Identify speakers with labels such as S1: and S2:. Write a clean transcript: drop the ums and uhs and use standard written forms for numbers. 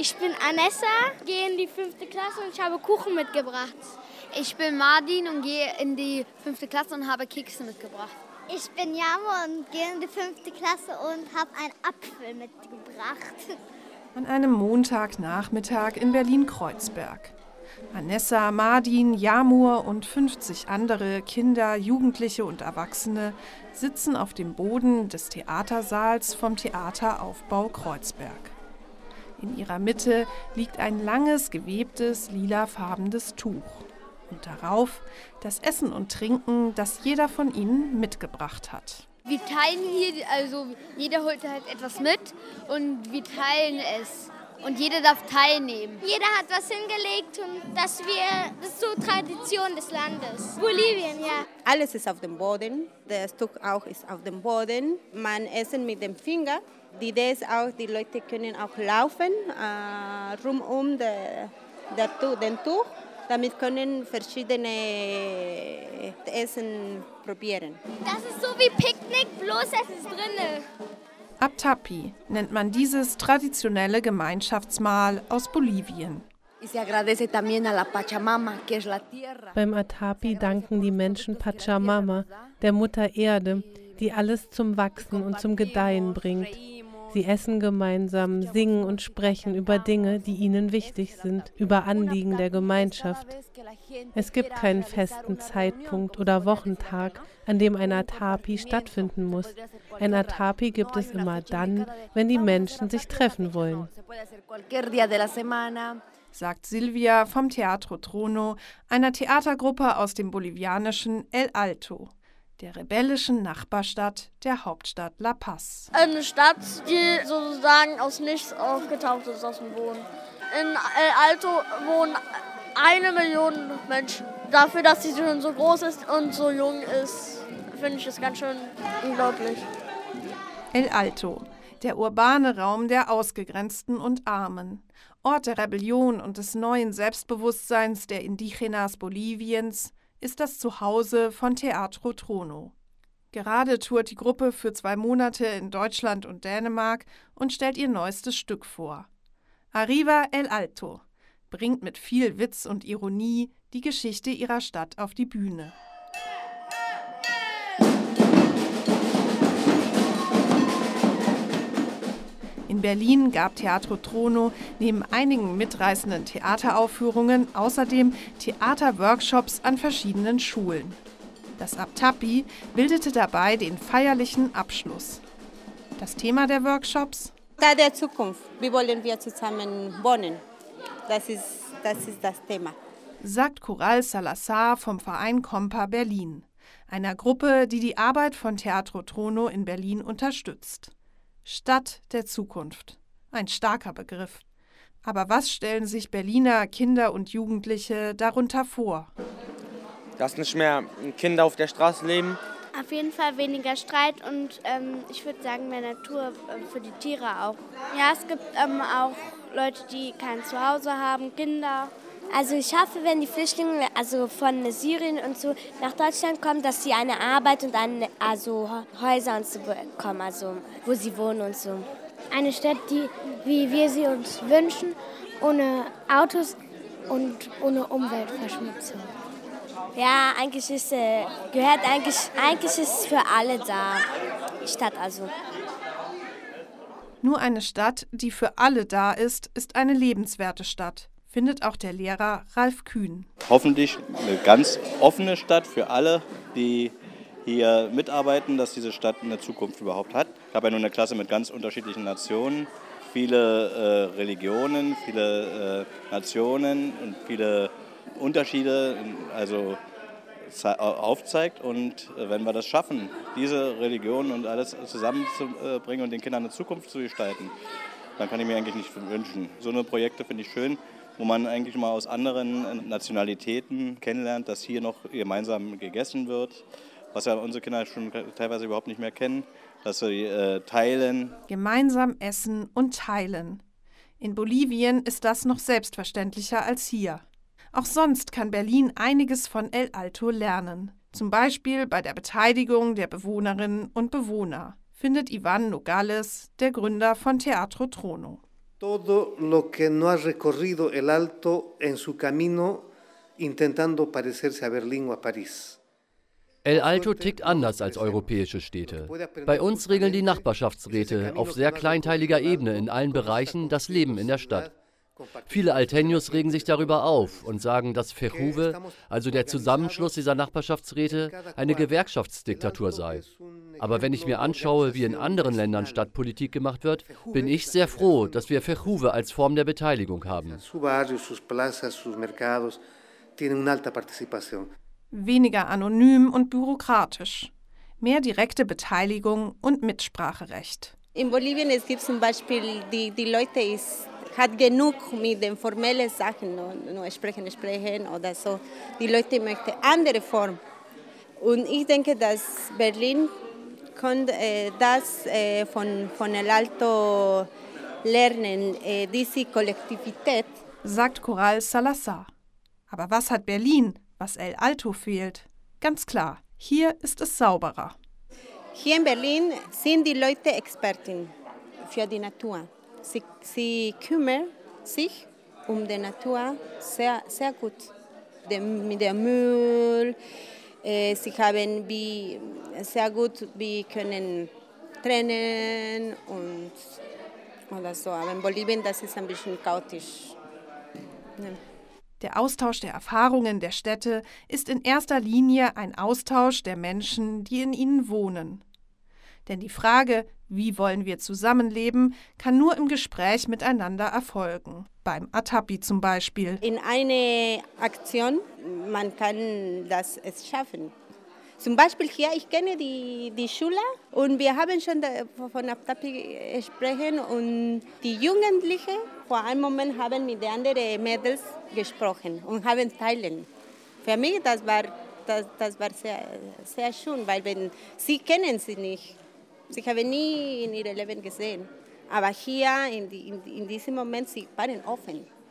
S1: Ich bin Anessa, gehe in die 5. Klasse und ich habe Kuchen mitgebracht.
S2: Ich bin Mardin und gehe in die 5. Klasse und habe Kekse mitgebracht.
S3: Ich bin Jamo und gehe in die 5. Klasse und habe einen Apfel mitgebracht.
S4: An einem Montagnachmittag in Berlin-Kreuzberg. Anessa, Mardin, Jamur und 50 andere Kinder, Jugendliche und Erwachsene sitzen auf dem Boden des Theatersaals vom Theateraufbau Kreuzberg. In ihrer Mitte liegt ein langes, gewebtes, lilafarbenes Tuch. Und darauf das Essen und Trinken, das jeder von ihnen mitgebracht hat.
S2: Wir teilen hier, also jeder holt halt etwas mit und wir teilen es. Und jeder darf teilnehmen.
S1: Jeder hat was hingelegt und das ist so Tradition des Landes. Bolivien, ja.
S5: Alles ist auf dem Boden, das Tuch auch ist auf dem Boden. Man essen mit dem Finger. Die Idee ist auch, die Leute können auch laufen rund den Tuch. Damit können verschiedene Essen probieren.
S1: Das ist so wie Picknick, bloß es ist drinne.
S4: Aptapi nennt man dieses traditionelle Gemeinschaftsmahl aus Bolivien.
S6: Beim Atapi danken die Menschen Pachamama, der Mutter Erde, die alles zum Wachsen und zum Gedeihen bringt. Sie essen gemeinsam, singen und sprechen über Dinge, die ihnen wichtig sind, über Anliegen der Gemeinschaft. Es gibt keinen festen Zeitpunkt oder Wochentag, an dem ein Atapi stattfinden muss. Ein Atapi gibt es immer dann, wenn die Menschen sich treffen wollen.
S4: Sagt Silvia vom Teatro Trono, einer Theatergruppe aus dem bolivianischen El Alto, der rebellischen Nachbarstadt der Hauptstadt La Paz.
S7: Eine Stadt, die sozusagen aus nichts aufgetaucht ist, aus dem Boden. In El Alto wohnen 1 Million Menschen. Dafür, dass sie schon so groß ist und so jung ist, finde ich es ganz schön unglaublich.
S4: El Alto, der urbane Raum der Ausgegrenzten und Armen. Ort der Rebellion und des neuen Selbstbewusstseins der Indigenas Boliviens, ist das Zuhause von Teatro Trono. Gerade tourt die Gruppe für 2 Monate in Deutschland und Dänemark und stellt ihr neuestes Stück vor. Arriba El Alto bringt mit viel Witz und Ironie die Geschichte ihrer Stadt auf die Bühne. In Berlin gab Teatro Trono neben einigen mitreißenden Theateraufführungen außerdem Theaterworkshops an verschiedenen Schulen. Das Aptapi bildete dabei den feierlichen Abschluss. Das Thema der Workshops?
S5: Stadt der Zukunft. Wie wollen wir zusammen wohnen? Das ist das Thema.
S4: Sagt Coral Salazar vom Verein Compa Berlin, einer Gruppe, die die Arbeit von Teatro Trono in Berlin unterstützt. Stadt der Zukunft. Ein starker Begriff. Aber was stellen sich Berliner Kinder und Jugendliche darunter vor?
S8: Dass nicht mehr Kinder auf der Straße leben.
S1: Auf jeden Fall weniger Streit und ich würde sagen mehr Natur für die Tiere auch. Ja, es gibt auch Leute, die kein Zuhause haben, Kinder.
S3: Also ich hoffe, wenn die Flüchtlinge von Syrien und so nach Deutschland kommen, dass sie eine Arbeit und Häuser und so bekommen, wo sie wohnen und so.
S1: Eine Stadt, die, wie wir sie uns wünschen, ohne Autos und ohne Umweltverschmutzung.
S3: Ja, eigentlich ist es für alle da, die Stadt also.
S4: Nur eine Stadt, die für alle da ist eine lebenswerte Stadt, findet auch der Lehrer Ralf Kühn.
S9: Hoffentlich eine ganz offene Stadt für alle, die hier mitarbeiten, dass diese Stadt eine Zukunft überhaupt hat. Ich habe ja nur eine Klasse mit ganz unterschiedlichen Nationen, viele Religionen, viele Nationen und viele Unterschiede, also aufzeigt. Und wenn wir das schaffen, diese Religionen und alles zusammenzubringen und den Kindern eine Zukunft zu gestalten, dann kann ich mir eigentlich nicht wünschen. So eine Projekte finde ich schön, wo man eigentlich mal aus anderen Nationalitäten kennenlernt, dass hier noch gemeinsam gegessen wird, was ja unsere Kinder schon teilweise überhaupt nicht mehr kennen, dass sie teilen.
S4: Gemeinsam essen und teilen. In Bolivien ist das noch selbstverständlicher als hier. Auch sonst kann Berlin einiges von El Alto lernen. Zum Beispiel bei der Beteiligung der Bewohnerinnen und Bewohner, findet Ivan Nogales, der Gründer von Teatro Trono.
S10: Todo lo que no ha recorrido el Alto en su camino intentando parecerse a Berlín o a París.
S11: El Alto tickt anders als europäische Städte. Bei uns regeln die Nachbarschaftsräte auf sehr kleinteiliger Ebene in allen Bereichen das Leben in der Stadt. Viele Alteños regen sich darüber auf und sagen, dass FEJUVE, also der Zusammenschluss dieser Nachbarschaftsräte, eine Gewerkschaftsdiktatur sei. Aber wenn ich mir anschaue, wie in anderen Ländern Stadtpolitik gemacht wird, bin ich sehr froh, dass wir FEJUVE als Form der Beteiligung haben.
S4: Weniger anonym und bürokratisch. Mehr direkte Beteiligung und Mitspracherecht.
S5: In Bolivien es gibt zum Beispiel, die Leute hat genug mit den formellen Sachen, nur sprechen oder so. Die Leute möchten andere Form. Und ich denke, dass Berlin kann das von El Alto lernen, diese Kollektivität.
S4: Sagt Coral Salazar. Aber was hat Berlin, was El Alto fehlt? Ganz klar, hier ist es sauberer.
S5: Hier in Berlin sind die Leute Experten für die Natur. Sie kümmern sich um die Natur sehr, sehr gut. Mit dem Müll, sie haben sehr gut, wir können trennen oder so. Aber in Bolivien, das ist ein bisschen chaotisch. Ja.
S4: Der Austausch der Erfahrungen der Städte ist in erster Linie ein Austausch der Menschen, die in ihnen wohnen. Denn die Frage, wie wollen wir zusammenleben, kann nur im Gespräch miteinander erfolgen. Beim Atapi zum Beispiel.
S5: In einer Aktion, man kann es schaffen. Zum Beispiel hier, ich kenne die Schule und wir haben schon von Atapi gesprochen und die Jugendlichen vor einem Moment haben mit den anderen Mädels gesprochen und haben teilen. Für mich das war sehr, sehr schön, weil sie kennen sie nicht. Sie haben nie in ihrem Leben gesehen. Aber hier, in diesem Moment, sie waren offen.